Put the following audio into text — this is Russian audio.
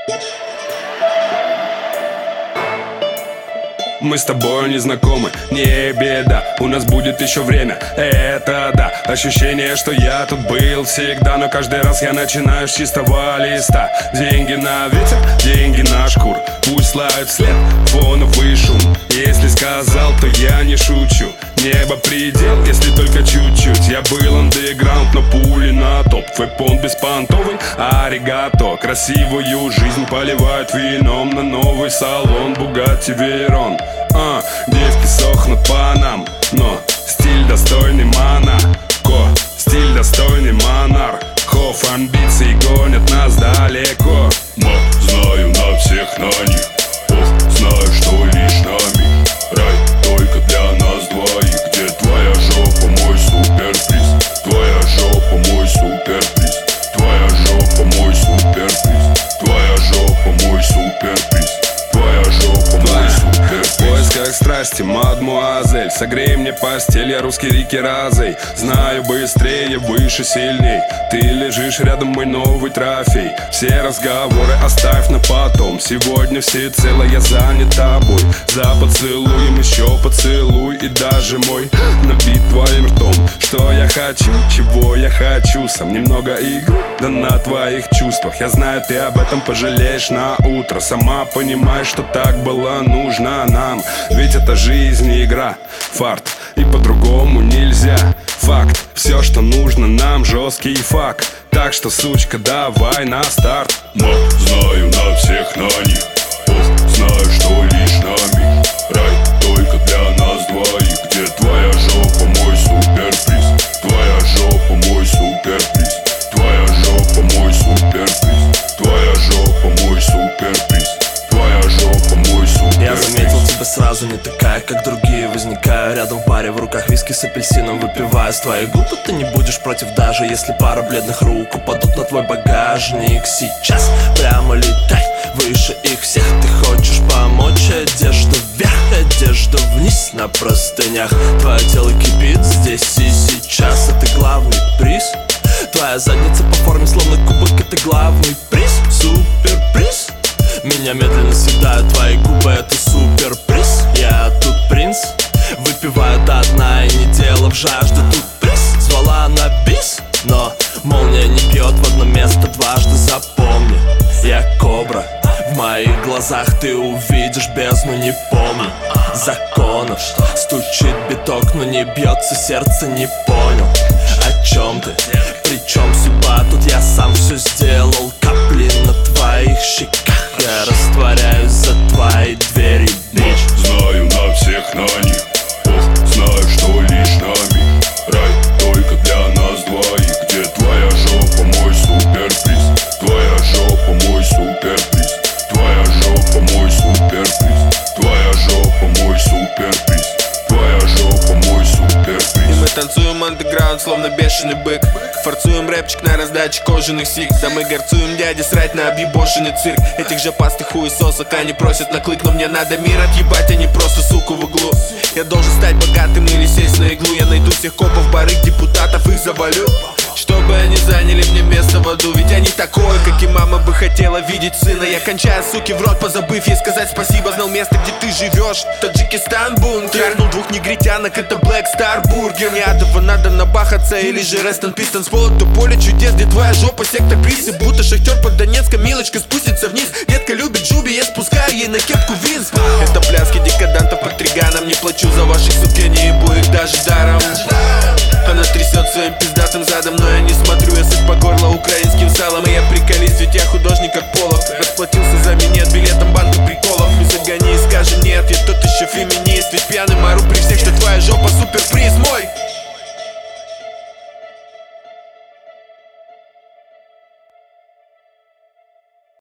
Мы с тобой не знакомы, не беда, у нас будет еще время, это да. Ощущение, что я тут был всегда, но каждый раз я начинаю с чистого листа. Деньги на ветер, деньги на шкур, пусть лают вслед фоновый шум. Если сказал, то я не шучу. Небо предел, если только чуть-чуть. Я был андеграунд, но пули на топ. Вэпон беспонтовый, аригато. Красивую жизнь поливают вином на новый салон Bugatti Veyron. Девки сохнут по нам, но стиль достойный Монако, стиль достойный монархов. Амбиции гонят нас далеко. Но знаю на всех на них. Знаю, что лишь нами рай только для нас двоих. Где твоя жопа, мой суперприз? Твоя жопа, мой суперприз. Твоя жопа, мой суперприз. Твоя жопа, мой суперприз. Твоя жопа, мой суперприз. В поисках страсти, мадмуазель, согрей мне постель, я русский Рики Разей. Знаю быстрее, выше, сильней. Ты лежишь рядом, мой новый трофей. Все разговоры оставь на потом. Сегодня всецело я занят тобой. За поцелуем еще поцелуй. И даже мой набит твоим ртом. Что я хочу, чего я хочу. Сам немного игры, да на твоих чувствах. Я знаю, ты об этом пожалеешь на утро. Сама понимаешь, что так было нужно нам. Ведь это жизнь и игра, фарт, и по-другому нельзя. Факт, все, что нужно нам, жесткий факт. Так что, сучка, давай на старт. Но знаю на всех на них. Знаю, что лишь нами рай только для нас двоих. Где твоя жопа, мой суперприз? Твоя жопа, мой суперприз. Твоя жопа, мой суперприз. Твоя жопа, мой суперприз. Твоя жопа, мой суперприз. Я заметил тебя сразу, не такая, как другие. Возникаю рядом в баре, в руках виски с апельсином выпиваю. С твоей губы ты не будешь против, даже если пара бледных рук упадут на твой багажник. Сейчас прямо летай выше их всех. Ты хочешь помочь? Одежда вверх, одежда вниз на простынях. Твое тело кипит здесь и сейчас. Это главный приз. Твоя задница по форме словно кубок. Это главный приз, суперприз. Меня медленно съедают твои губы, это суперприз. Я тут принц, выпиваю до дна и не дело в жажду. Тут приз, звала на бис, но молния не бьет в одно место дважды. Запомни, я кобра, в моих глазах ты увидишь бездну, не помню законов. Стучит биток, но не бьется сердце, не понял, о чем ты, причем судьба, тут я сам все сделал. Капли на твоих щеках, я растворяюсь за твоей двери, бич. Знаю на всех на них. Знаю, что лишь нами рай только для нас двоих. Где твоя жопа, мой суперприз? Твоя жопа, мой суперприз. Твоя жопа, мой суперприз. Твоя жопа, мой суперприз. Твоя жопа, мой суперприз. И мы танцуем андеграунд, словно бешеный бык. Форцуем рэпчик на раздаче кожаных сик. Да мы горцуем дяди срать на объебошенный цирк. Этих же пастых хуесосок они просят на клык. Но мне надо мир отъебать, а не просто суку в углу. Я должен стать богатым или сесть на иглу. Я найду всех копов, барыг, депутатов, их завалю. Чтобы они заняли мне место в аду. Ведь я не такой, как и мама бы хотела видеть сына. Я кончаю, суки, в рот, позабыв ей сказать спасибо. Знал место, где ты живешь, Таджикистан, бункер. Ярнул двух негритянок, это Black Star Burger. Мне этого надо набахаться, или же Rest in Peace. Танцпол, это поле чудес, где твоя жопа, сектор приз. И будто шахтер под Донецком, милочка спустится вниз. Детка любит джуби, я спускаю ей на кепку винс. Это пляски декадантов под триганом. Не плачу за ваших сук, я не ебу их даже даром. Она трясет своим пиздатым задом, но я не смотрю, я сыт по горло украинским салом. И я приколист, ведь я художник как Полов. Расплатился за минет билетом банка приколов. Не загони и скажи нет, я тот еще феминист. Ведь пьяный мару при всех, что твоя жопа суперприз мой.